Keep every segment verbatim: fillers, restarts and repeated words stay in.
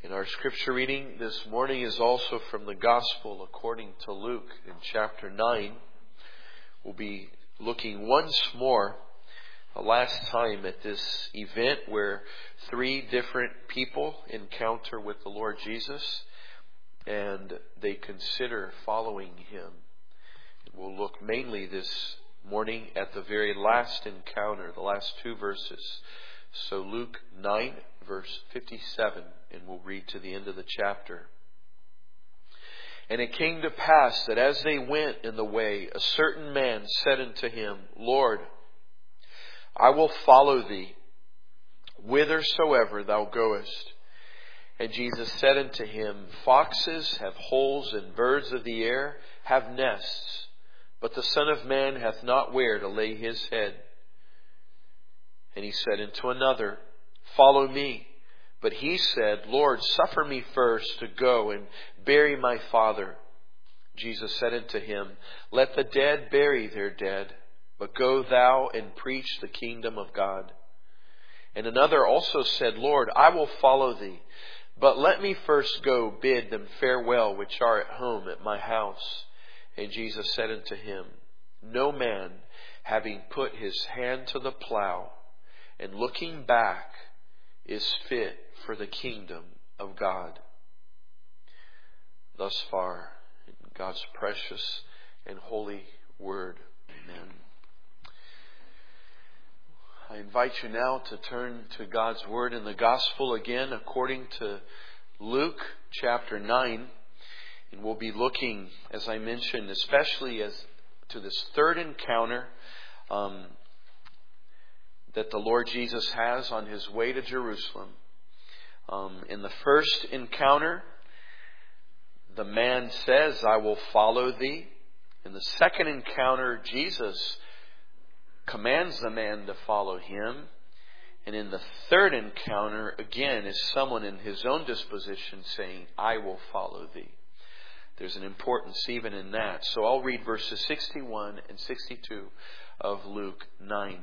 And our scripture reading this morning is also from the Gospel according to Luke in chapter nine. We'll be looking once more, the last time, at this event where three different people encounter with the Lord Jesus and they consider following Him. We'll look mainly this morning at the very last encounter, the last two verses. So Luke nine, verse fifty-seven, and we'll read to the end of the chapter. And it came to pass that as they went in the way, a certain man said unto him, Lord, I will follow thee whithersoever thou goest. And Jesus said unto him, Foxes have holes, and birds of the air have nests, but the Son of Man hath not where to lay his head. And he said unto another, Follow me. But he said, Lord, suffer me first to go and bury my father. Jesus said unto him, Let the dead bury their dead, but go thou and preach the kingdom of God. And another also said, Lord, I will follow thee, but let me first go bid them farewell which are at home at my house. And Jesus said unto him, No man, having put his hand to the plow, and looking back, is fit for the kingdom of God. Thus far, in God's precious and holy word. Amen. I invite you now to turn to God's word in the gospel again according to Luke chapter nine. And we'll be looking, as I mentioned, especially as to this third encounter um, that the Lord Jesus has on His way to Jerusalem. Um, in the first encounter, the man says, I will follow thee. In the second encounter, Jesus commands the man to follow Him. And in the third encounter, again, is someone in his own disposition saying, I will follow thee. There's an importance even in that. So I'll read verses sixty-one and sixty-two of Luke nine.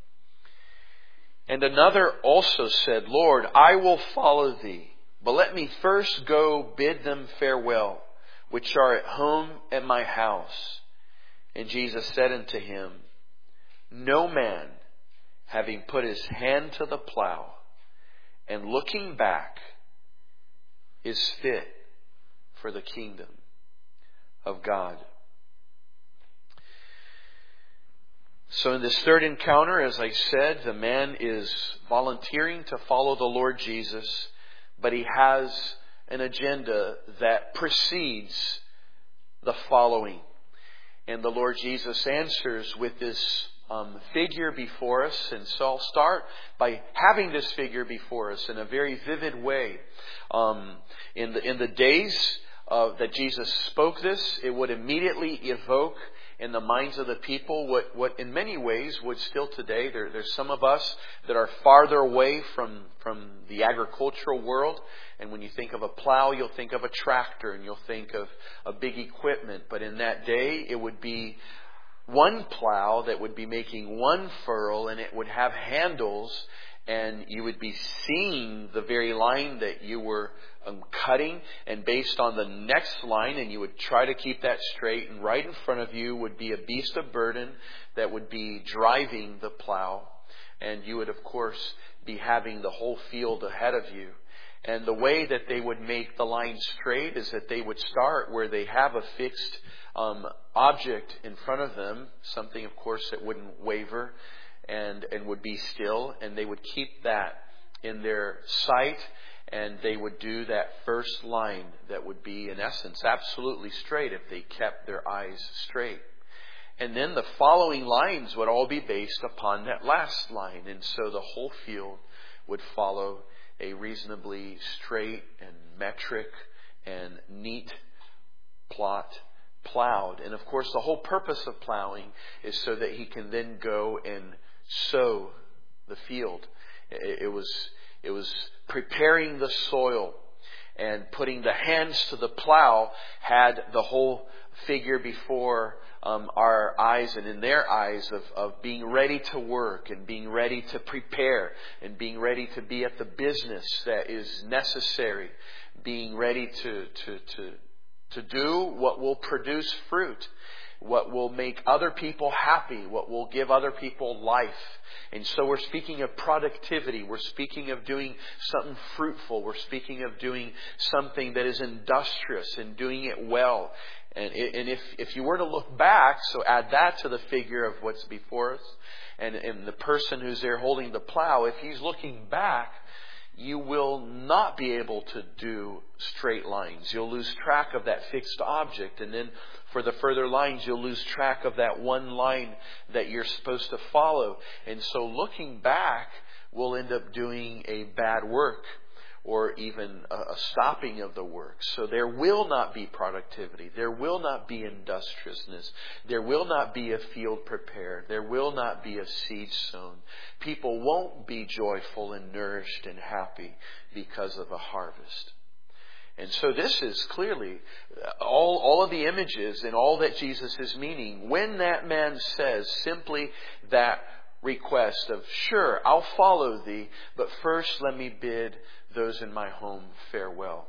And another also said, Lord, I will follow thee, but let me first go bid them farewell, which are at home at my house. And Jesus said unto him, No man, having put his hand to the plow, and looking back, is fit for the kingdom of God. So in this third encounter, as I said, the man is volunteering to follow the Lord Jesus, but he has an agenda that precedes the following. And the Lord Jesus answers with this um, figure before us. And so I'll start by having this figure before us in a very vivid way. Um, in the in the days uh, that Jesus spoke this, it would immediately evoke in the minds of the people what, what in many ways would still today. There, there's some of us that are farther away from, from the agricultural world. And when you think of a plow, you'll think of a tractor and you'll think of a big equipment. But in that day, it would be one plow that would be making one furrow, and it would have handles, and you would be seeing the very line that you were um, cutting, and based on the next line, and you would try to keep that straight, and right in front of you would be a beast of burden that would be driving the plow, and you would of course be having the whole field ahead of you. And the way that they would make the line straight is that they would start where they have a fixed um, object in front of them, something of course that wouldn't waver and, and would be still, and they would keep that in their sight, and they would do that first line that would be in essence absolutely straight if they kept their eyes straight. And then the following lines would all be based upon that last line, and so the whole field would follow a reasonably straight and metric and neat plot plowed. And of course the whole purpose of plowing is so that he can then go and sow the field. It was, it was preparing the soil, and putting the hands to the plow had the whole figure before um, our eyes and in their eyes of, of being ready to work and being ready to prepare and being ready to be at the business that is necessary, being ready to, to, to, to do what will produce fruit, what will make other people happy, what will give other people life. And so we're speaking of productivity. We're speaking of doing something fruitful. We're speaking of doing something that is industrious and doing it well. And, and if, if you were to look back, so add that to the figure of what's before us, and, and the person who's there holding the plow, if he's looking back, you will not be able to do straight lines. You'll lose track of that fixed object. And then for the further lines, you'll lose track of that one line that you're supposed to follow. And so looking back will end up doing a bad work, or even a, a stopping of the work. So there will not be productivity. There will not be industriousness. There will not be a field prepared. There will not be a seed sown. People won't be joyful and nourished and happy because of a harvest. And so this is clearly all, all of the images and all that Jesus is meaning. When that man says simply that request of, sure, I'll follow thee, but first let me bid those in my home farewell.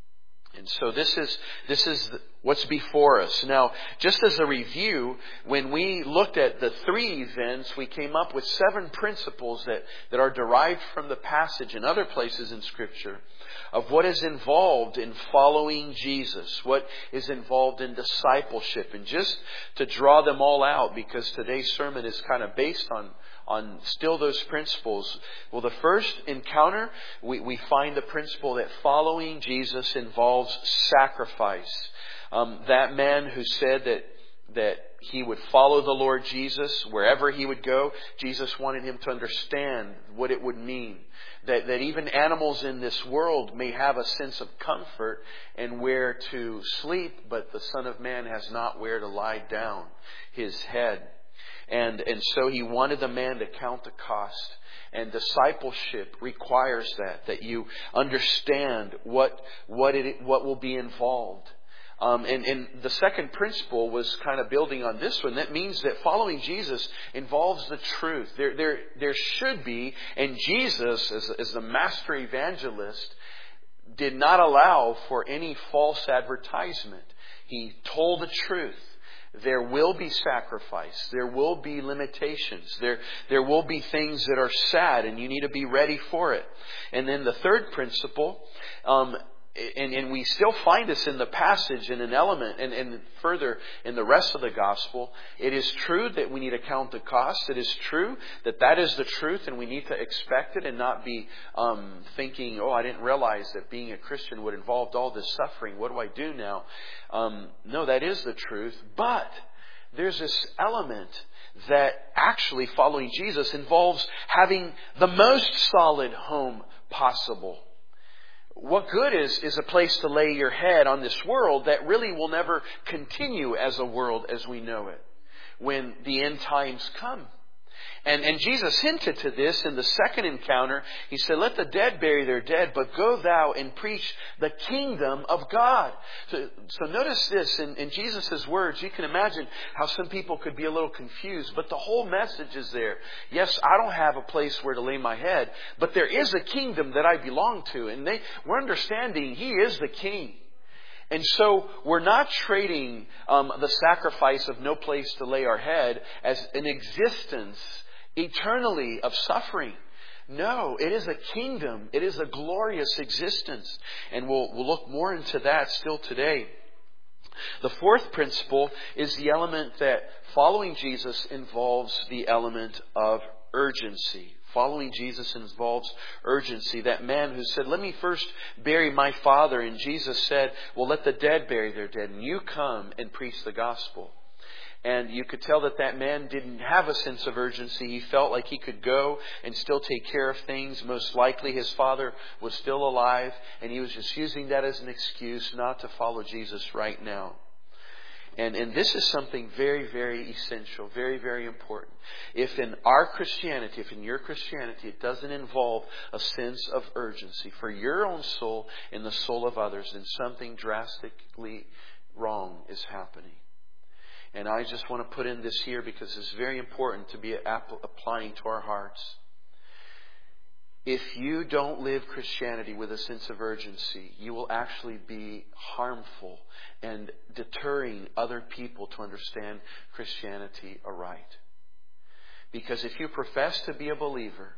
And so this is this is what's before us. Now, just as a review, when we looked at the three events, we came up with seven principles that, that are derived from the passage and other places in Scripture of what is involved in following Jesus, what is involved in discipleship. And just to draw them all out, because today's sermon is kind of based on on still those principles. Well, the first encounter, we, we find the principle that following Jesus involves sacrifice. Um, that man who said that that he would follow the Lord Jesus wherever he would go, Jesus wanted him to understand what it would mean. That, that even animals in this world may have a sense of comfort and where to sleep, but the Son of Man has not where to lie down his head. And, and so he wanted the man to count the cost. And discipleship requires that, that you understand what, what, it, what will be involved. Um, and, and the second principle was kind of building on this one. That means that following Jesus involves the truth. There, there, there should be, and Jesus, as, as the master evangelist, did not allow for any false advertisement. He told the truth. There will be sacrifice. There will be limitations. There, there will be things that are sad, and you need to be ready for it. And then the third principle, um, and, and we still find this in the passage in an element, and, and further in the rest of the gospel. It is true that we need to count the cost. It is true that that is the truth, and we need to expect it and not be um, thinking, oh, I didn't realize that being a Christian would involve all this suffering. What do I do now? Um, no, that is the truth. But there's this element that actually following Jesus involves having the most solid home possible. What good is, is a place to lay your head on this world that really will never continue as a world as we know it when the end times come? And, and Jesus hinted to this in the second encounter. He said, let the dead bury their dead, but go thou and preach the kingdom of God. So, so notice this in, in Jesus' words. You can imagine how some people could be a little confused, but the whole message is there. Yes, I don't have a place where to lay my head, but there is a kingdom that I belong to. And they, we're understanding He is the King. And so we're not trading um, the sacrifice of no place to lay our head as an existence eternally of suffering. No, it is a kingdom. It is a glorious existence. And we'll, we'll look more into that still today. The fourth principle is the element that following Jesus involves the element of urgency. Following Jesus involves urgency. That man who said, let me first bury my father. And Jesus said, well, let the dead bury their dead. And you come and preach the gospel. And you could tell that that man didn't have a sense of urgency. He felt like he could go and still take care of things. Most likely his father was still alive. And he was just using that as an excuse not to follow Jesus right now. And, and this is something very, very essential, very, very important. If in our Christianity, if in your Christianity, it doesn't involve a sense of urgency for your own soul and the soul of others, then something drastically wrong is happening. And I just want to put in this here because it's very important to be applying to our hearts. If you don't live Christianity with a sense of urgency, you will actually be harmful and deterring other people to understand Christianity aright. Because if you profess to be a believer,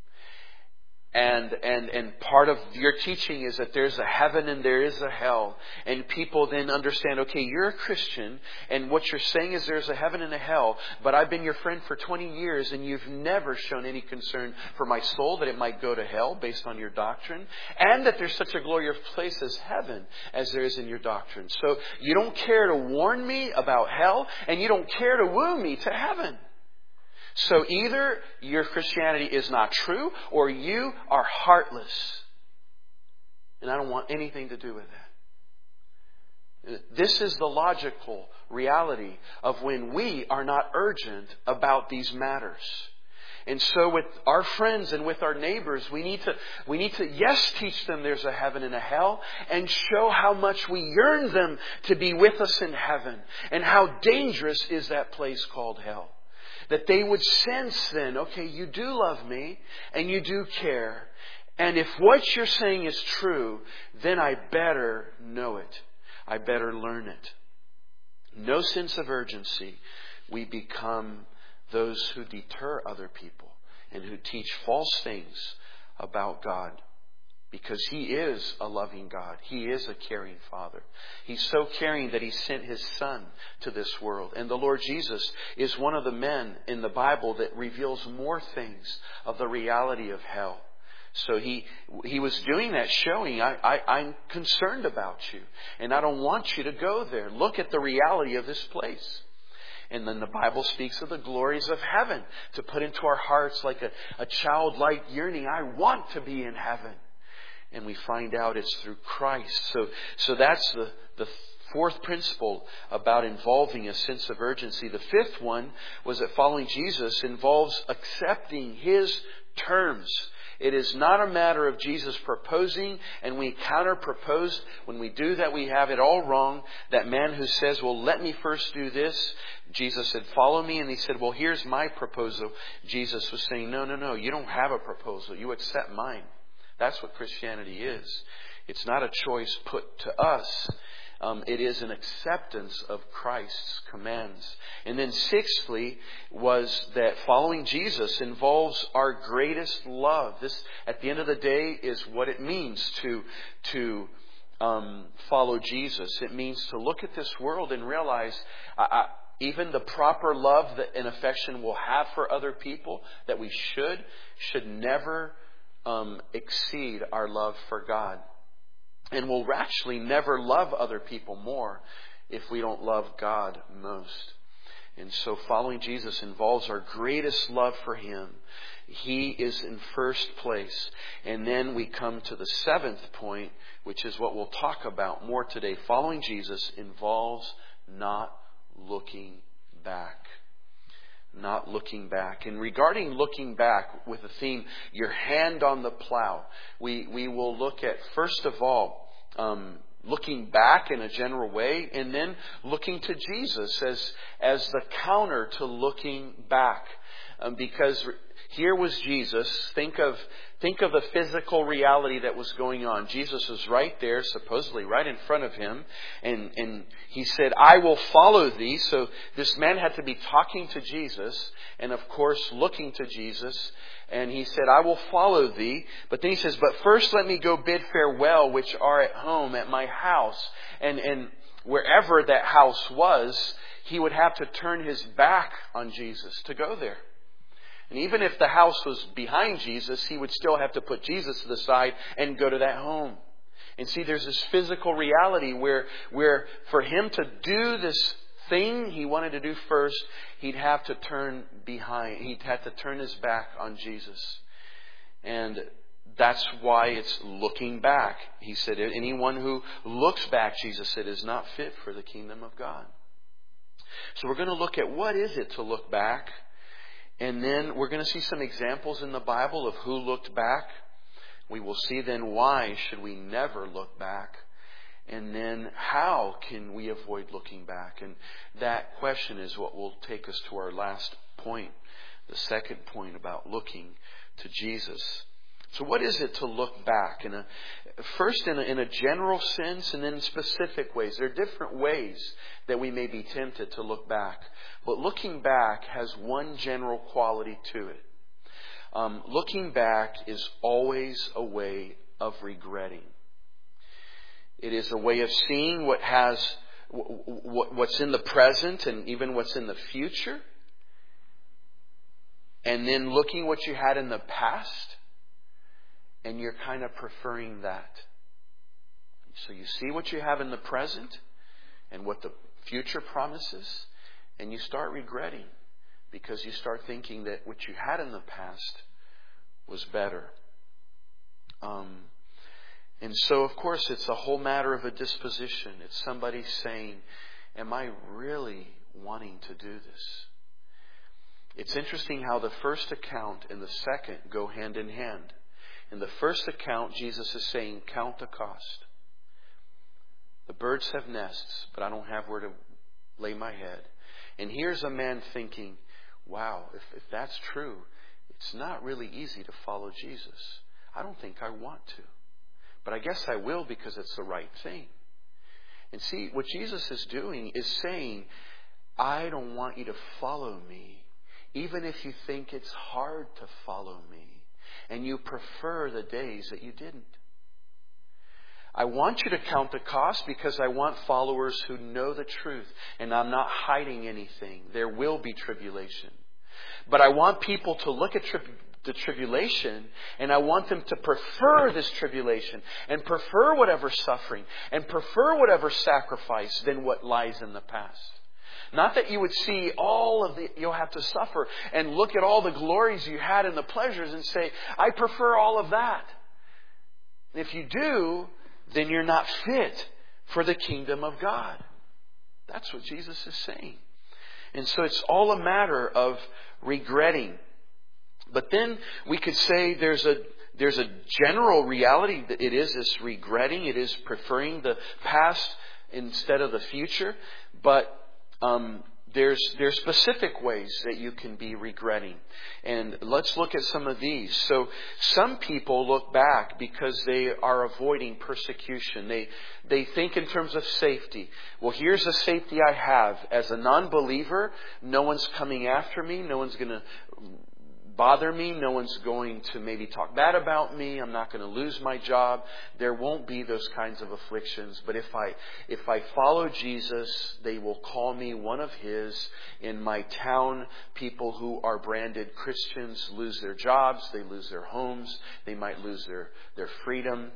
And, and, and part of your teaching is that there's a heaven and there is a hell. And people then understand, okay, you're a Christian and what you're saying is there's a heaven and a hell. But I've been your friend for twenty years and you've never shown any concern for my soul that it might go to hell based on your doctrine. And that there's such a glorious place as heaven as there is in your doctrine. So you don't care to warn me about hell and you don't care to woo me to heaven. So either your Christianity is not true or you are heartless. And I don't want anything to do with that. This is the logical reality of when we are not urgent about these matters. And so with our friends and with our neighbors, we need to, we need to, yes, teach them there's a heaven and a hell and show how much we yearn them to be with us in heaven and how dangerous is that place called hell. That they would sense then, okay, you do love me and you do care. And if what you're saying is true, then I better know it. I better learn it. No sense of urgency. We become those who deter other people and who teach false things about God. Because He is a loving God. He is a caring Father. He's so caring that He sent His Son to this world. And the Lord Jesus is one of the men in the Bible that reveals more things of the reality of hell. So He He was doing that, showing, I, I, I'm concerned about you. And I don't want you to go there. Look at the reality of this place. And then the Bible speaks of the glories of heaven to put into our hearts like a, a childlike yearning. I want to be in heaven. And we find out it's through Christ. So, so that's the, the fourth principle about involving a sense of urgency. The fifth one was that following Jesus involves accepting His terms. It is not a matter of Jesus proposing and we counter-propose. When we do that, we have it all wrong. That man who says, well, let me first do this. Jesus said, follow me. And he said, well, here's my proposal. Jesus was saying, no, no, no, you don't have a proposal. You accept mine. That's what Christianity is. It's not a choice put to us. Um, it is an acceptance of Christ's commands. And then sixthly was that following Jesus involves our greatest love. This, at the end of the day, is what it means to, to um, follow Jesus. It means to look at this world and realize I, I, even the proper love that and affection we'll have for other people, that we should, should never Um, exceed our love for God. And we'll actually never love other people more if we don't love God most. And so following Jesus involves our greatest love for Him. He is in first place. And then we come to the seventh point, which is what we'll talk about more today. Following Jesus involves not looking back. Not looking back. And regarding looking back with the theme, your hand on the plow, we, we will look at, first of all, um, looking back in a general way, and then looking to Jesus as, as the counter to looking back. Um, because here was Jesus. Think of think of the physical reality that was going on. Jesus was right there, supposedly right in front of him. And, and He said, I will follow thee. So this man had to be talking to Jesus and, of course, looking to Jesus. And He said, I will follow thee. But then He says, but first let me go bid farewell, which are at home at my house. And, and wherever that house was, He would have to turn His back on Jesus to go there. And even if the house was behind Jesus, He would still have to put Jesus to the side and go to that home. And see, there's this physical reality where, where for Him to do this thing He wanted to do first, He'd have to turn behind. He'd have to turn His back on Jesus. And that's why it's looking back. He said, anyone who looks back, Jesus said, is not fit for the kingdom of God. So we're going to look at what is it to look back. And then we're going to see some examples in the Bible of who looked back. We will see then why should we never look back. And then how can we avoid looking back? And that question is what will take us to our last point, the second point about looking to Jesus. So what is it to look back? In a, first in a, in a general sense and then in specific ways. There are different ways that we may be tempted to look back. But looking back has one general quality to it. Um, looking back is always a way of regretting. It is a way of seeing what has, what's in the present and even what's in the future. And then looking what you had in the past. And you're kind of preferring that. So you see what you have in the present and what the future promises. And you start regretting. Because you start thinking that what you had in the past was better. Um... And so, of course, it's a whole matter of a disposition. It's somebody saying, am I really wanting to do this? It's interesting how the first account and the second go hand in hand. In the first account, Jesus is saying, count the cost. The birds have nests, but I don't have where to lay my head. And here's a man thinking, wow, if, if that's true, it's not really easy to follow Jesus. I don't think I want to. But I guess I will because it's the right thing. And see, what Jesus is doing is saying, I don't want you to follow me, even if you think it's hard to follow me, and you prefer the days that you didn't. I want you to count the cost because I want followers who know the truth, and I'm not hiding anything. There will be tribulation. But I want people to look at tribulation. The tribulation, and I want them to prefer this tribulation and prefer whatever suffering and prefer whatever sacrifice than what lies in the past. Not that you would see all of the, you'll have to suffer and look at all the glories you had and the pleasures and say, I prefer all of that. And if you do, then you're not fit for the kingdom of God. That's what Jesus is saying. And so it's all a matter of regretting. But then we could say there's a there's a general reality that it is this regretting. It is preferring the past instead of the future. But um, there's there's specific ways that you can be regretting. And let's look at some of these. So some people look back because they are avoiding persecution. They they think in terms of safety. Well, here's the safety I have. As a non-believer, no one's coming after me. No one's going to bother me. No one's going to maybe talk bad about me. I'm not going to lose my job. There won't be those kinds of afflictions. But if I if I follow Jesus, they will call me one of His. In my town, people who are branded Christians lose their jobs. They lose their homes. They might lose their, their freedom.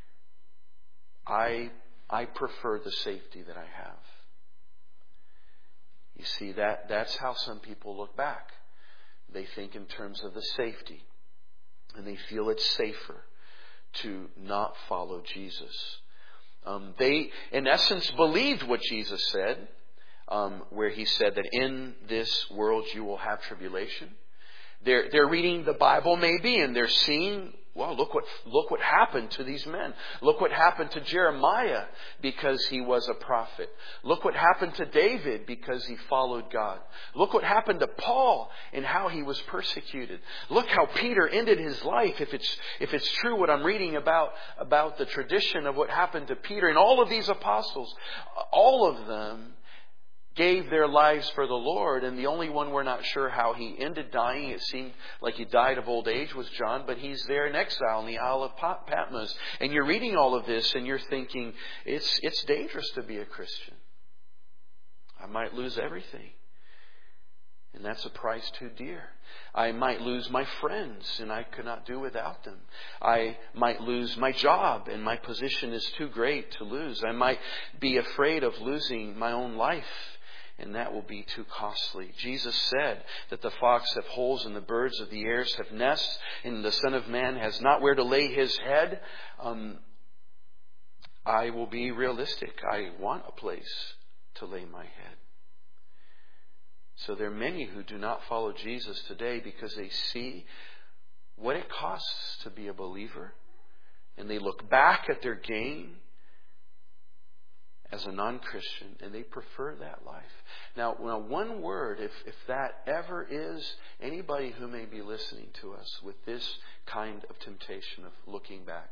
I I prefer the safety that I have. You see, that that's how some people look back. They think in terms of the safety. And they feel it's safer to not follow Jesus. Um, they, in essence, believed what Jesus said. Um, where He said that in this world you will have tribulation. They're, they're reading the Bible maybe and they're seeing, well, look what, look what happened to these men. Look what happened to Jeremiah because he was a prophet. Look what happened to David because he followed God. Look what happened to Paul and how he was persecuted. Look how Peter ended his life. If it's, if it's true what I'm reading about, about the tradition of what happened to Peter and all of these apostles, all of them gave their lives for the Lord, and the only one we're not sure how he ended dying, it seemed like he died of old age, was John, but he's there in exile in the Isle of Patmos. And you're reading all of this and you're thinking, it's it's dangerous to be a Christian. I might lose everything. And that's a price too dear. I might lose my friends and I could not do without them. I might lose my job and my position is too great to lose. I might be afraid of losing my own life. And that will be too costly. Jesus said that the fox have holes and the birds of the air have nests, and the Son of Man has not where to lay His head. Um, I will be realistic. I want a place to lay my head. So there are many who do not follow Jesus today because they see what it costs to be a believer. And they look back at their gain as a non-Christian, and they prefer that life. Now, now one word, if, if that ever is anybody who may be listening to us with this kind of temptation of looking back,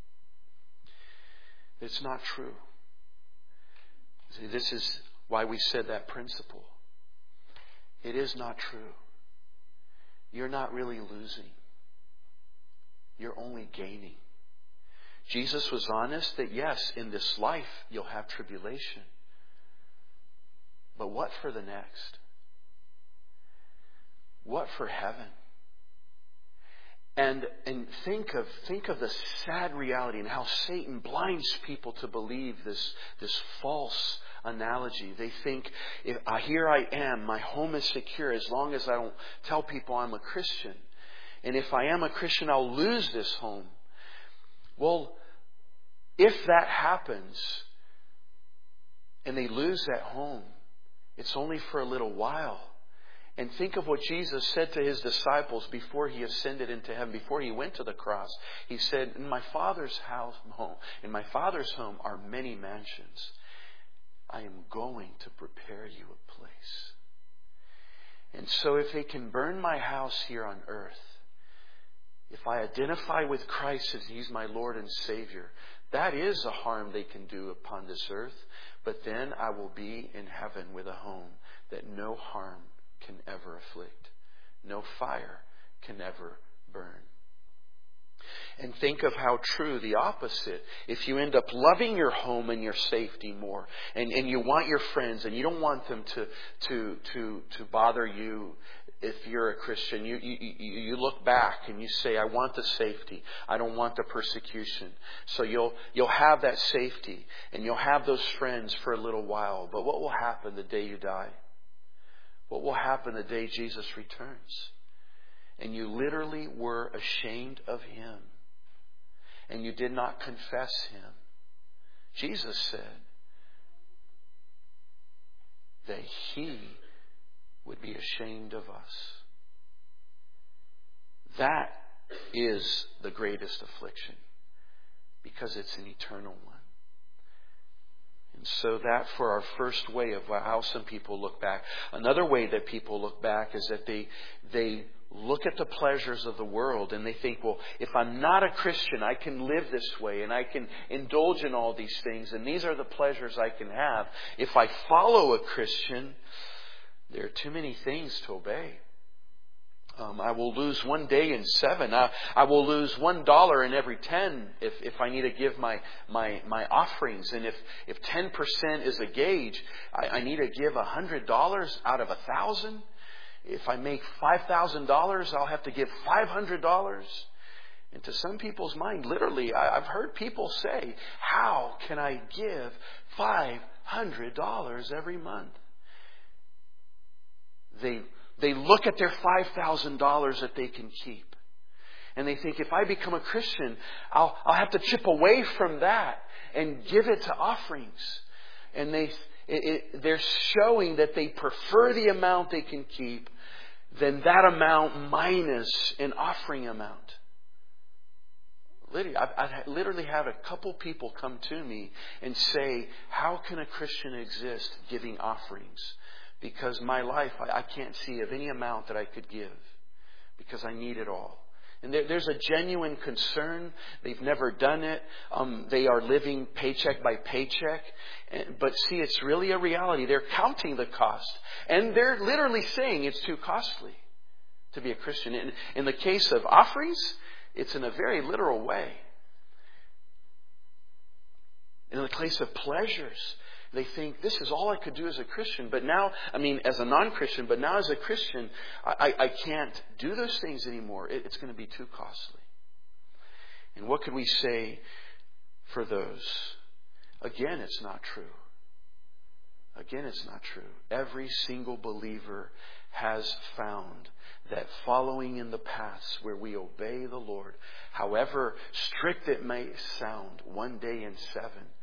it's not true. See, this is why we said that principle. It is not true. You're not really losing. You're only gaining. Jesus was honest that yes, in this life you'll have tribulation. But what for the next? What for heaven? And and think of think of the sad reality and how Satan blinds people to believe this this false analogy. They think, if uh, here I am, my home is secure as long as I don't tell people I'm a Christian. And if I am a Christian, I'll lose this home. Well, if that happens and they lose that home, it's only for a little while. And think of what Jesus said to His disciples before He ascended into heaven, before He went to the cross. He said, in my Father's house, home, in my Father's home are many mansions. I am going to prepare you a place. And so if they can burn my house here on earth, if I identify with Christ as He's my Lord and Savior, that is a harm they can do upon this earth. But then I will be in heaven with a home that no harm can ever afflict. No fire can ever burn. And think of how true the opposite. If you end up loving your home and your safety more, and, and you want your friends, and you don't want them to to to to bother you if you're a Christian, you, you, you look back and you say, I want the safety. I don't want the persecution. So you'll you'll have that safety and you'll have those friends for a little while. But what will happen the day you die? What will happen the day Jesus returns? And you literally were ashamed of Him. And you did not confess Him. Jesus said that He would be ashamed of us. That is the greatest affliction, because it's an eternal one. And so that for our first way of how some people look back. Another way that people look back is that they they look at the pleasures of the world and they think, well, if I'm not a Christian, I can live this way and I can indulge in all these things, and these are the pleasures I can have. If I follow a Christian, there are too many things to obey. Um, I will lose one day in seven. I, I will lose one dollar in every ten if, if I need to give my, my, my offerings. And if, if ten percent is a gauge, I, I need to give one hundred dollars out of a thousand. If I make five thousand dollars, I'll have to give five hundred dollars. And to some people's mind, literally, I, I've heard people say, how can I give five hundred dollars every month? They They look at their five thousand dollars that they can keep. And they think, if I become a Christian, I'll, I'll have to chip away from that and give it to offerings. And they, it, it, they're showing that they prefer the amount they can keep than that amount minus an offering amount. Literally, I've, I've literally had a couple people come to me and say, how can a Christian exist giving offerings? Because my life, I, I can't see of any amount that I could give, because I need it all. And there, there's a genuine concern. They've never done it. Um, they are living paycheck by paycheck. And, but see, it's really a reality. They're counting the cost. And they're literally saying it's too costly to be a Christian. In, in the case of offerings, it's in a very literal way. In the case of pleasures, they think, this is all I could do as a Christian. But now, I mean, as a non-Christian, but now as a Christian, I, I can't do those things anymore. It, it's going to be too costly. And what could we say for those? Again, it's not true. Again, it's not true. Every single believer has found that following in the paths where we obey the Lord, however strict it may sound, one day in seven,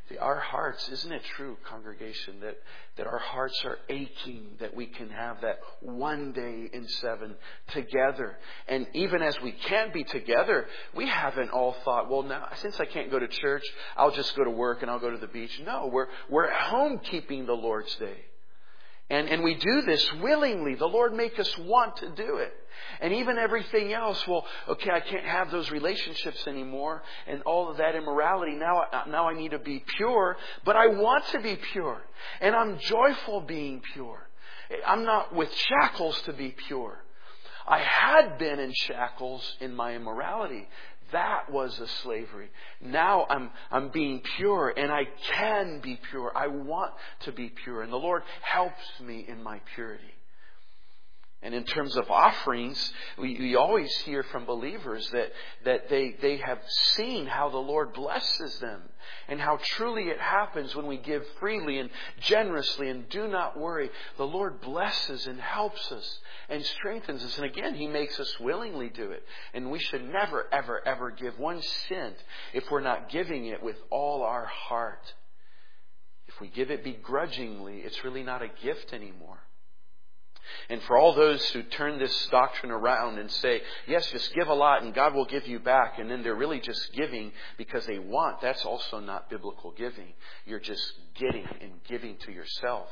See, our hearts, isn't it true, congregation, that, that our hearts are aching that we can have that one day in seven together. And even as we can't be together, we haven't all thought, well, now, since I can't go to church, I'll just go to work and I'll go to the beach. No, we're, we're at home keeping the Lord's Day. And, and we do this willingly. The Lord make us want to do it. And even everything else, well, okay, I can't have those relationships anymore and all of that immorality. Now, now I need to be pure, but I want to be pure. And I'm joyful being pure. I'm not with shackles to be pure. I had been in shackles in my immorality. That was a slavery. Now I'm, I'm being pure, and I can be pure. I want to be pure. And the Lord helps me in my purity. And in terms of offerings, we, we always hear from believers that, that they, they have seen how the Lord blesses them and how truly it happens when we give freely and generously and do not worry. The Lord blesses and helps us and strengthens us. And again, He makes us willingly do it. And we should never, ever, ever give one cent if we're not giving it with all our heart. If we give it begrudgingly, it's really not a gift anymore. And for all those who turn this doctrine around and say, yes, just give a lot and God will give you back, and then they're really just giving because they want, that's also not biblical giving. You're just getting and giving to yourself.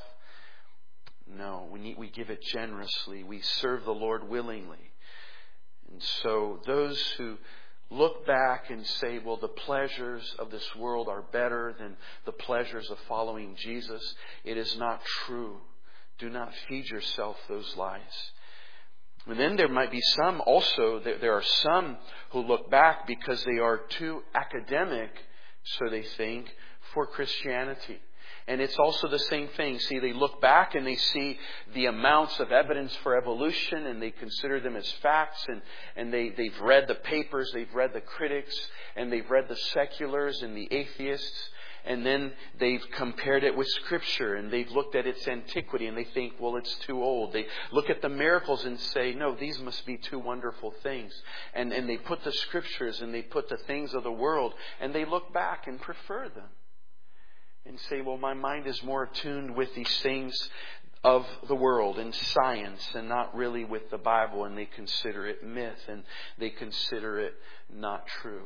No, we need, we give it generously. We serve the Lord willingly. And so those who look back and say, well, the pleasures of this world are better than the pleasures of following Jesus, it is not true. Do not feed yourself those lies. And then there might be some also, there are some who look back because they are too academic, so they think, for Christianity. And it's also the same thing. See, they look back and they see the amounts of evidence for evolution and they consider them as facts, and, and they, they've read the papers, they've read the critics, and they've read the seculars and the atheists. And then they've compared it with Scripture and they've looked at its antiquity and they think, well, it's too old. They look at the miracles and say, no, these must be two wonderful things. And, and they put the Scriptures and they put the things of the world and they look back and prefer them. And say, well, my mind is more attuned with these things of the world and science and not really with the Bible. And they consider it myth and they consider it not true.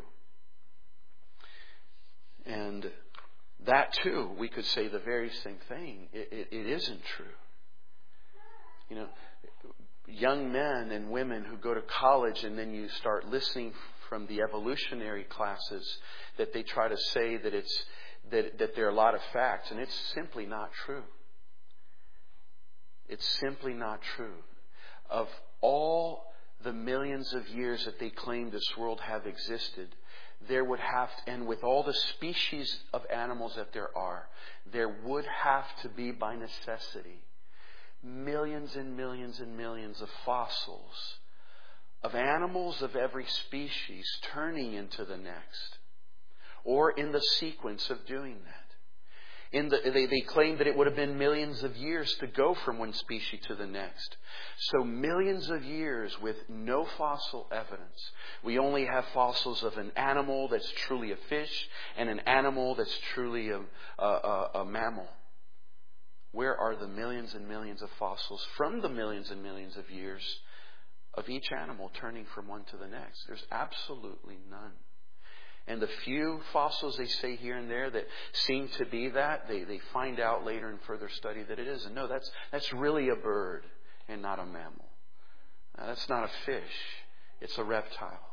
And that too, we could say the very same thing. It, it, it isn't true. You know, young men and women who go to college and then you start listening from the evolutionary classes that they try to say that it's that, that there are a lot of facts, and it's simply not true. It's simply not true. Of all the millions of years that they claim this world have existed, there would have to, and with all the species of animals that there are, there would have to be by necessity millions and millions and millions of fossils of animals of every species turning into the next, or in the sequence of doing that. In the, they, they claim that it would have been millions of years to go from one species to the next. So millions of years with no fossil evidence. We only have fossils of an animal that's truly a fish and an animal that's truly a, a, a, a mammal. Where are the millions and millions of fossils from the millions and millions of years of each animal turning from one to the next? There's absolutely none. And the few fossils they say here and there that seem to be that, they, they find out later in further study that it isn't. No, that's that's really a bird and not a mammal. Now, that's not a fish. It's a reptile.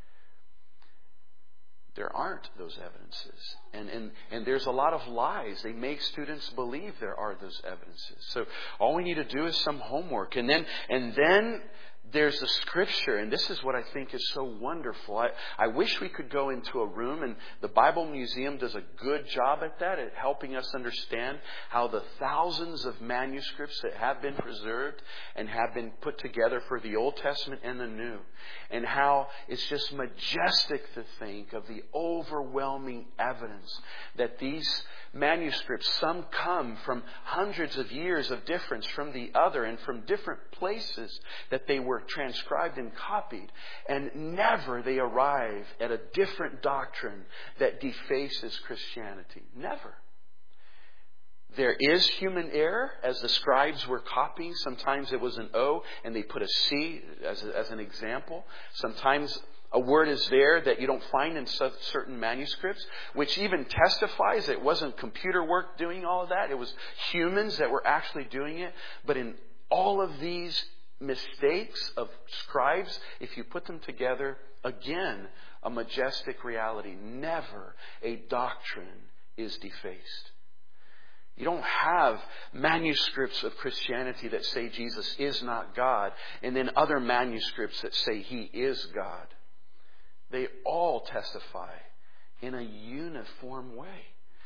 There aren't those evidences. And, and, and there's a lot of lies. They make students believe there are those evidences. So all we need to do is some homework. And then and then there's the Scripture, and this is what I think is so wonderful. I, I wish we could go into a room, and the Bible Museum does a good job at that, at helping us understand how the thousands of manuscripts that have been preserved and have been put together for the Old Testament and the New, and how it's just majestic to think of the overwhelming evidence that these manuscripts, some come from hundreds of years of difference from the other and from different places that they were were transcribed and copied. And never they arrive at a different doctrine that defaces Christianity. Never. There is human error, as the scribes were copying. Sometimes it was an O and they put a C as, a, as an example. Sometimes a word is there that you don't find in certain manuscripts, which even testifies it wasn't computer work doing all of that. It was humans that were actually doing it. But in all of these mistakes of scribes, if you put them together, again, a majestic reality. Never a doctrine is defaced. You don't have manuscripts of Christianity that say Jesus is not God, and then other manuscripts that say He is God. They all testify in a uniform way.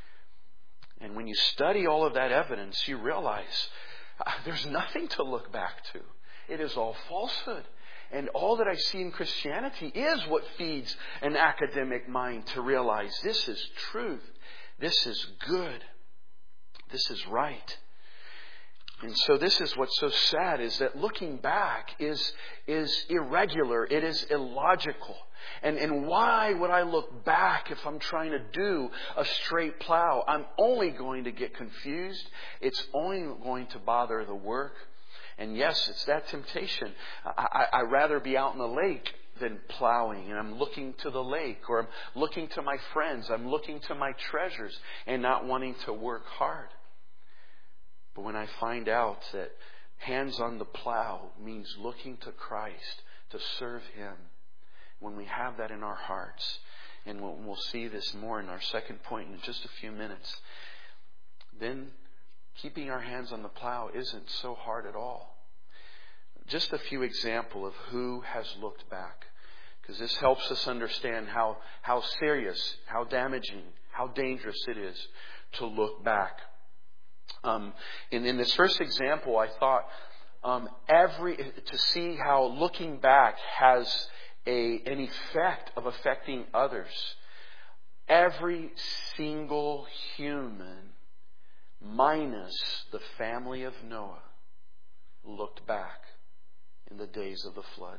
And when you study all of that evidence, you realize uh, there's nothing to look back to. It is all falsehood. And all that I see in Christianity is what feeds an academic mind to realize this is truth. This is good. This is right. And so this is what's so sad, is that looking back is, is irregular. It is illogical. And, and why would I look back if I'm trying to do a straight plow? I'm only going to get confused. It's only going to bother the work. And yes, it's that temptation. I, I, I'd rather be out in the lake than plowing. And I'm looking to the lake, or I'm looking to my friends. I'm looking to my treasures and not wanting to work hard. But when I find out that hands on the plow means looking to Christ to serve Him, when we have that in our hearts, and we'll, we'll see this more in our second point in just a few minutes, then keeping our hands on the plow isn't so hard at all. Just a few examples of who has looked back, because this helps us understand how, how serious, how damaging, how dangerous it is to look back. Um, in, in this first example, I thought um, every to see how looking back has a an effect of affecting others. Every single human, minus the family of Noah, looked back in the days of the flood.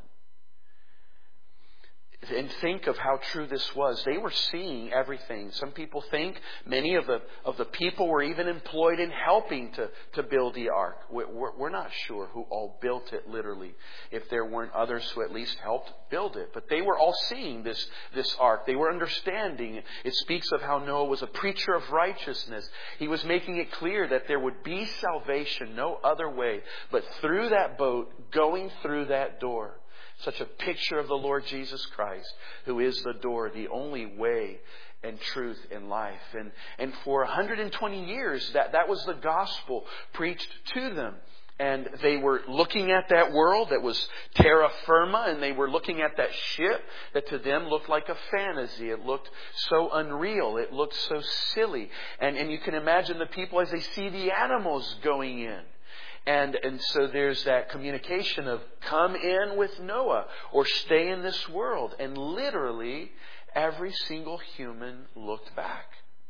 And think of how true this was. They were seeing everything. Some people think many of the of the people were even employed in helping to, to build the ark. We're, we're not sure who all built it literally, if there weren't others who at least helped build it. But they were all seeing this, this ark. They were understanding. It speaks of how Noah was a preacher of righteousness. He was making it clear that there would be salvation no other way but through that boat, going through that door. Such a picture of the Lord Jesus Christ, who is the door, the only way and truth in life. And, and for one hundred twenty years, that, that was the gospel preached to them. And they were looking at that world that was terra firma, and they were looking at that ship that to them looked like a fantasy. It looked so unreal. It looked so silly. And, and you can imagine the people as they see the animals going in. And and so there's that communication of come in with Noah or stay in this world. And literally every single human looked back.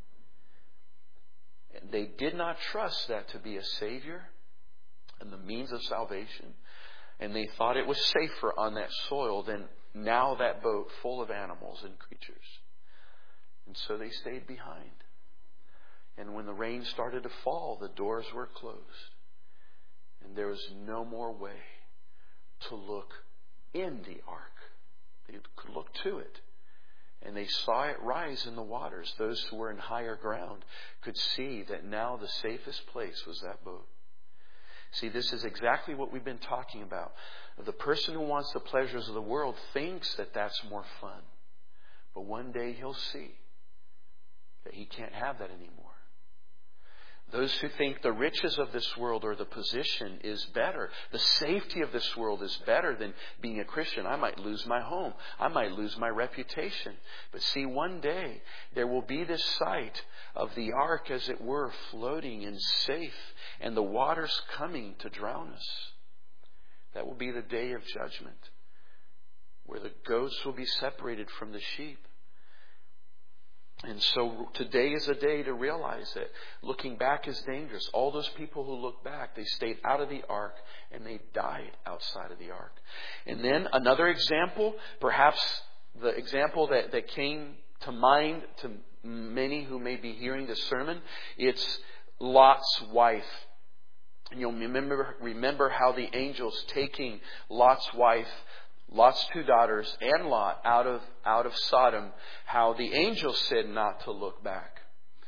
And they did not trust that to be a Savior and the means of salvation. And they thought it was safer on that soil than now that boat full of animals and creatures. And so they stayed behind. And when the rain started to fall, the doors were closed. And there was no more way to look in the ark. They could look to it. And they saw it rise in the waters. Those who were in higher ground could see that now the safest place was that boat. See, this is exactly what we've been talking about. The person who wants the pleasures of the world thinks that that's more fun. But one day he'll see that he can't have that anymore. Those who think the riches of this world or the position is better, the safety of this world is better than being a Christian. I might lose my home. I might lose my reputation. But see, one day there will be this sight of the ark, as it were, floating and safe, and the waters coming to drown us. That will be the day of judgment, where the goats will be separated from the sheep. And so today is a day to realize that looking back is dangerous. All those people who look back, they stayed out of the ark and they died outside of the ark. And then another example, perhaps the example that, that came to mind to many who may be hearing this sermon, it's Lot's wife. And you'll remember, remember how the angels taking Lot's wife, Lot's two daughters, and Lot out of out of Sodom, how the angels said not to look back.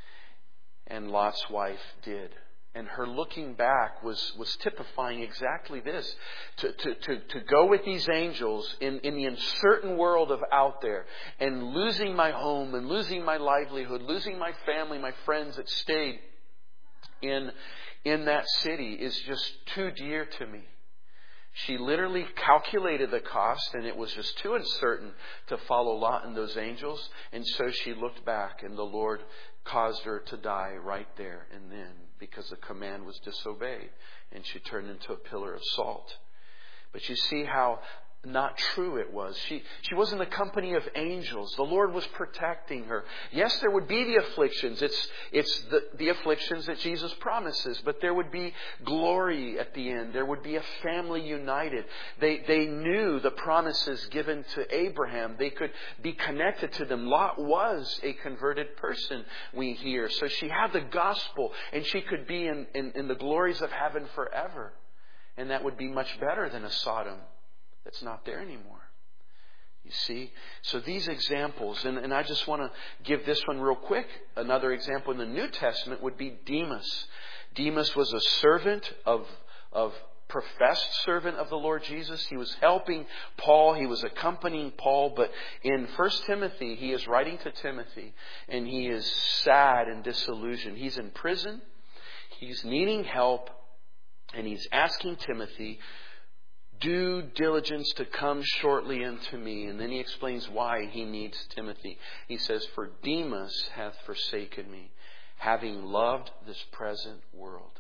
And Lot's wife did. And her looking back was, was typifying exactly this. To, to, to, to go with these angels in, in the uncertain world of out there and losing my home and losing my livelihood, losing my family, my friends that stayed in, in that city is just too dear to me. She literally calculated the cost, and it was just too uncertain to follow Lot and those angels. And so she looked back, and the Lord caused her to die right there and then because the command was disobeyed. And she turned into a pillar of salt. But you see how not true it was. She, she was in the company of angels. The Lord was protecting her. Yes, there would be the afflictions. It's, it's the, the afflictions that Jesus promises. But there would be glory at the end. There would be a family united. They, they knew the promises given to Abraham. They could be connected to them. Lot was a converted person, we hear. So she had the gospel, and she could be in, in, in the glories of heaven forever. And that would be much better than a Sodom that's not there anymore. You see? So these examples, and, and I just want to give this one real quick. Another example in the New Testament would be Demas. Demas was a servant of, of professed servant of the Lord Jesus. He was helping Paul. He was accompanying Paul. But in First Timothy, he is writing to Timothy, and he is sad and disillusioned. He's in prison. He's needing help, and he's asking Timothy, do diligence to come shortly unto me. And then he explains why he needs Timothy. He says, for Demas hath forsaken me, having loved this present world.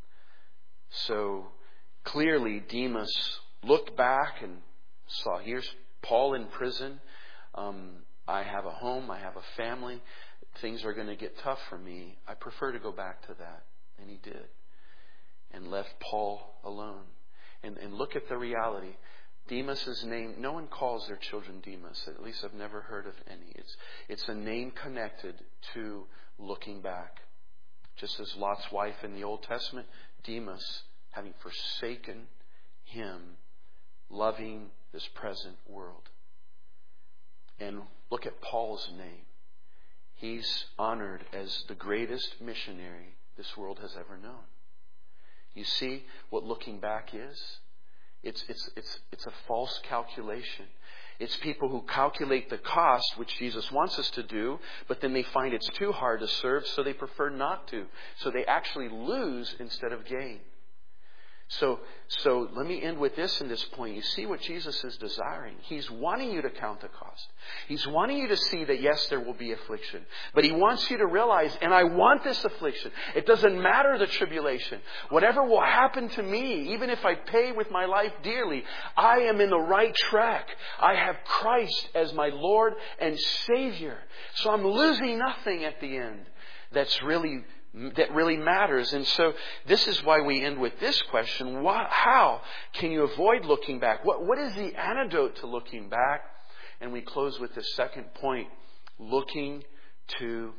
So clearly Demas looked back and saw, here's Paul in prison. Um, I have a home. I have a family. Things are going to get tough for me. I prefer to go back to that. And he did. And left Paul alone. And, and look at the reality. Demas' name, no one calls their children Demas. At least I've never heard of any. It's, it's a name connected to looking back. Just as Lot's wife in the Old Testament, Demas, having forsaken him, loving this present world. And look at Paul's name. He's honored as the greatest missionary this world has ever known. You see what looking back is? It's, it's, it's, it's a false calculation. It's people who calculate the cost, which Jesus wants us to do, but then they find it's too hard to serve, so they prefer not to. So they actually lose instead of gain. So, so let me end with this in this point. You see what Jesus is desiring. He's wanting you to count the cost. He's wanting you to see that yes, there will be affliction. But He wants you to realize, and I want this affliction. It doesn't matter the tribulation. Whatever will happen to me, even if I pay with my life dearly, I am in the right track. I have Christ as my Lord and Savior. So I'm losing nothing at the end. That's really that really matters. And so this is why we end with this question. What, how can you avoid looking back? What, what is the antidote to looking back? And we close with the second point, looking to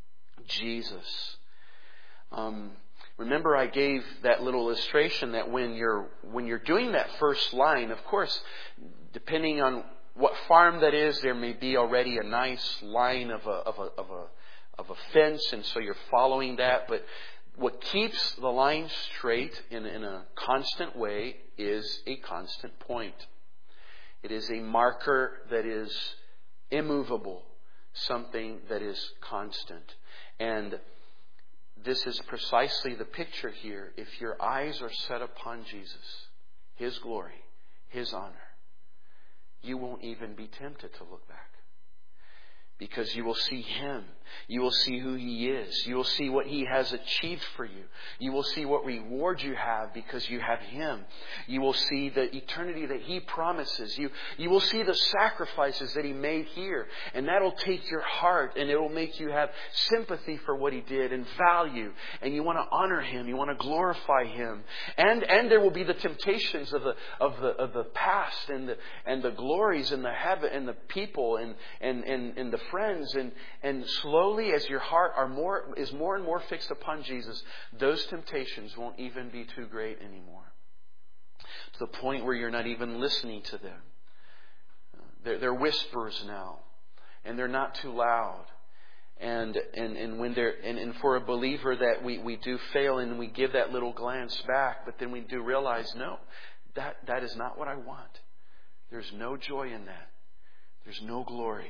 Jesus. Um, remember I gave that little illustration that when you're, when you're doing that first line, of course, depending on what farm that is, there may be already a nice line of a, of a, of a of a fence, and so you're following that. But what keeps the line straight in, in a constant way is a constant point. It is a marker that is immovable, something that is constant. And this is precisely the picture here. If your eyes are set upon Jesus, His glory, His honor, you won't even be tempted to look back. Because you will see Him. You will see who He is. You will see what He has achieved for you. You will see what reward you have because you have Him. You will see the eternity that He promises. You, you will see the sacrifices that He made here. And that'll take your heart and it will make you have sympathy for what He did and value. And you want to honor Him. You want to glorify Him. And, and there will be the temptations of the, of the, of the past and the, and the glories and the heaven and the people and, and, and, and the friends. And, and slowly as your heart are more, is more and more fixed upon Jesus, those temptations won't even be too great anymore. To the point where you're not even listening to them. They're, they're whispers now. And they're not too loud. And and, and when they're and, and for a believer that we, we do fail and we give that little glance back, but then we do realize, no, that, that is not what I want. There's no joy in that. There's no glory.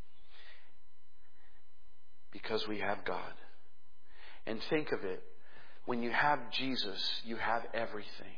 Because we have God. And think of it. When you have Jesus, you have everything.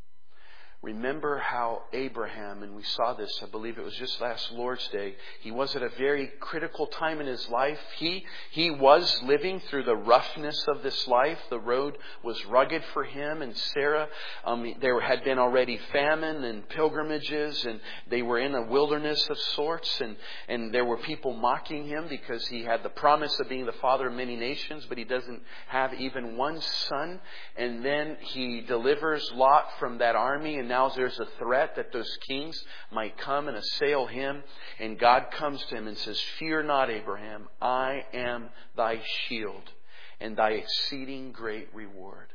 Remember how Abraham, and we saw this, I believe it was just last Lord's Day, he was at a very critical time in his life. He, he was living through the roughness of this life. The road was rugged for him and Sarah. Um, there had been already famine and pilgrimages, and they were in a wilderness of sorts, and, and there were people mocking him because he had the promise of being the father of many nations, but he doesn't have even one son. And then he delivers Lot from that army, and now there's a threat that those kings might come and assail him. And God comes to him and says, "Fear not, Abraham, I am thy shield and thy exceeding great reward."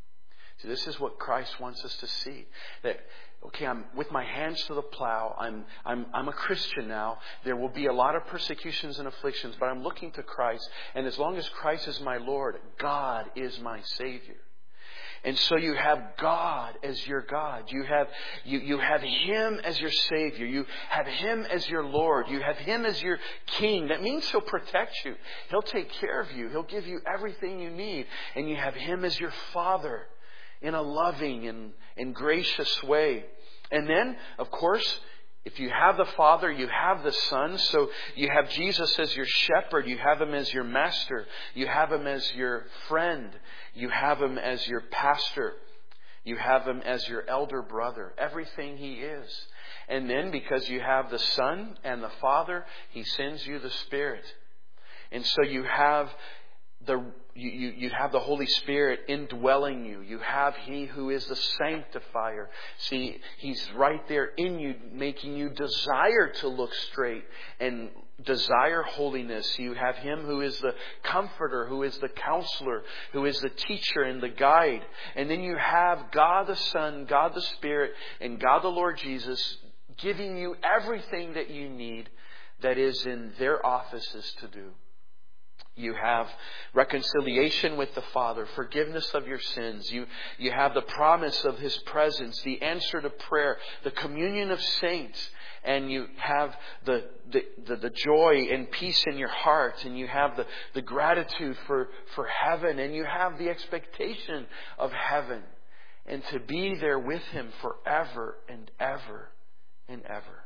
So this is what Christ wants us to see. That, okay, I'm with my hands to the plow. I'm, I'm, I'm a Christian now. There will be a lot of persecutions and afflictions, but I'm looking to Christ. And as long as Christ is my Lord, God is my Savior. And so you have God as your God. You have, you, you have Him as your Savior. You have Him as your Lord. You have Him as your King. That means He'll protect you. He'll take care of you. He'll give you everything you need. And you have Him as your Father in a loving and, and gracious way. And then, of course, if you have the Father, you have the Son. So you have Jesus as your shepherd. You have Him as your master. You have Him as your friend. You have Him as your pastor. You have Him as your elder brother. Everything He is. And then because you have the Son and the Father, He sends you the Spirit. And so you have the you, you, you have the Holy Spirit indwelling you. You have He who is the sanctifier. See, He's right there in you, making you desire to look straight and desire holiness. You have Him who is the comforter, who is the counselor, who is the teacher and the guide. And then you have God the Son, God the Spirit, and God the Lord Jesus giving you everything that you need that is in their offices to do. You have reconciliation with the Father, forgiveness of your sins. You, you have the promise of His presence, the answer to prayer, the communion of saints. And you have the, the, the, the joy and peace in your heart. And you have the, the gratitude for, for heaven. And you have the expectation of heaven. And to be there with Him forever and ever and ever.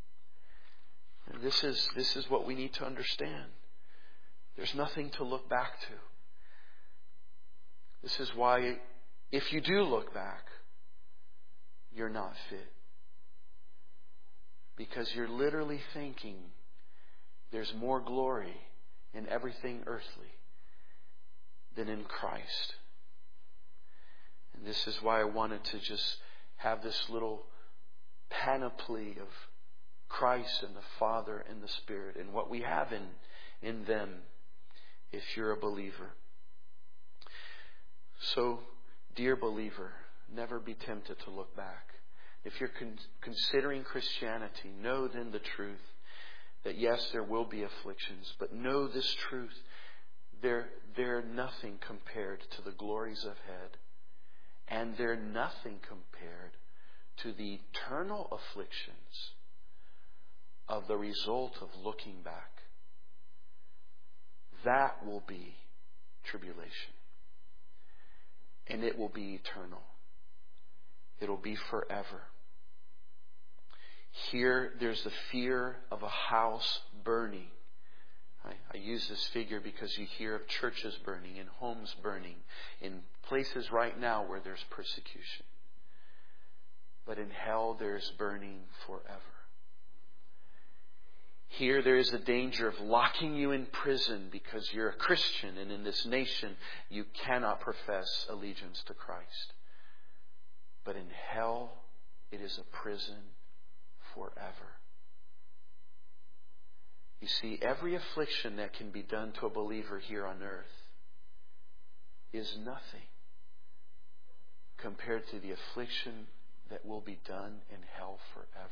And this is, this is what we need to understand. There's nothing to look back to. This is why, if you do look back, you're not fit. Because you're literally thinking there's more glory in everything earthly than in Christ. And this is why I wanted to just have this little panoply of Christ and the Father and the Spirit and what we have in, in them. If you're a believer. So, dear believer, never be tempted to look back. If you're con- considering Christianity, know then the truth that yes, there will be afflictions, but know this truth. They're, they're nothing compared to the glories of head. And they're nothing compared to the eternal afflictions of the result of looking back. That will be tribulation. And it will be eternal. It'll be forever. Here, there's the fear of a house burning. I, I use this figure because you hear of churches burning and homes burning in places right now where there's persecution. But in hell there is burning forever. Here there is a danger of locking you in prison because you're a Christian, and in this nation you cannot profess allegiance to Christ. But in hell it is a prison forever. You see, every affliction that can be done to a believer here on earth is nothing compared to the affliction that will be done in hell forever.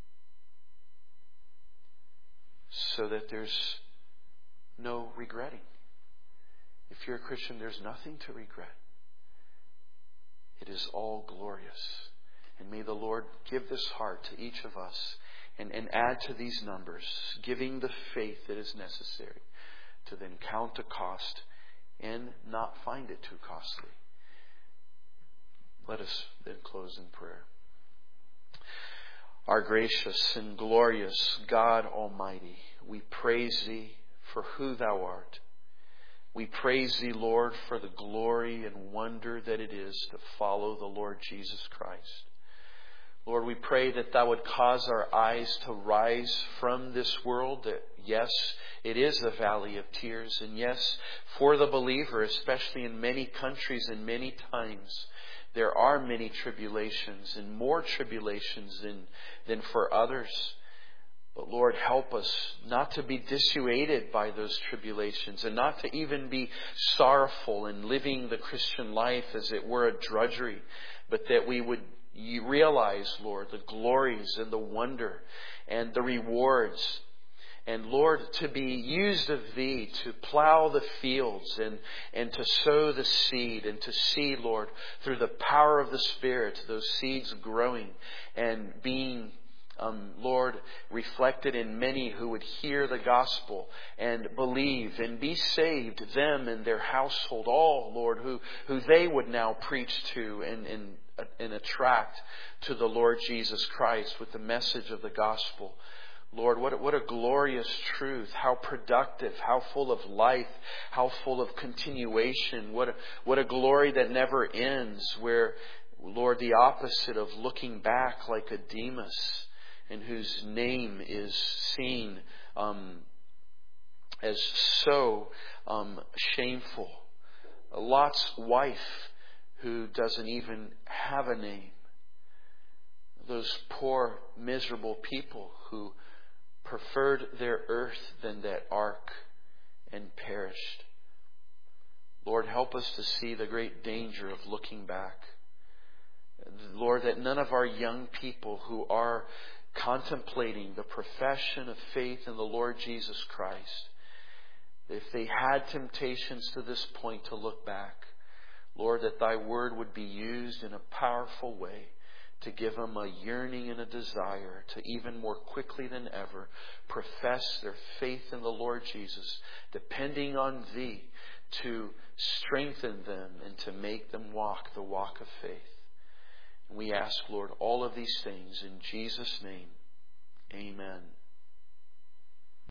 So that there's no regretting. If you're a Christian, there's nothing to regret. It is all glorious. And may the Lord give this heart to each of us and, and add to these numbers, giving the faith that is necessary to then count the cost and not find it too costly. Let us then close in prayer. Our gracious and glorious God Almighty, we praise Thee for who Thou art. We praise Thee, Lord, for the glory and wonder that it is to follow the Lord Jesus Christ. Lord, we pray that Thou would cause our eyes to rise from this world, that yes, it is a valley of tears, and yes, for the believer, especially in many countries and many times, there are many tribulations and more tribulations than, than for others. But Lord, help us not to be dissuaded by those tribulations and not to even be sorrowful in living the Christian life as it were a drudgery, but that we would realize, Lord, the glories and the wonder and the rewards. And Lord, to be used of Thee to plow the fields and, and to sow the seed and to see, Lord, through the power of the Spirit, those seeds growing and being, um, Lord, reflected in many who would hear the gospel and believe and be saved, them and their household, all, Lord, who, who they would now preach to and, and, and attract to the Lord Jesus Christ with the message of the gospel. Lord, what a, what a glorious truth, how productive, how full of life, how full of continuation, what a, what a glory that never ends, where, Lord, the opposite of looking back like a Demas, and whose name is seen um, as so um, shameful. Lot's wife, who doesn't even have a name. Those poor, miserable people who preferred their earth than that ark and perished. Lord, help us to see the great danger of looking back. Lord, that none of our young people who are contemplating the profession of faith in the Lord Jesus Christ, if they had temptations to this point to look back, Lord, that Thy word would be used in a powerful way to give them a yearning and a desire to even more quickly than ever profess their faith in the Lord Jesus, depending on Thee to strengthen them and to make them walk the walk of faith. And we ask, Lord, all of these things in Jesus' name. Amen.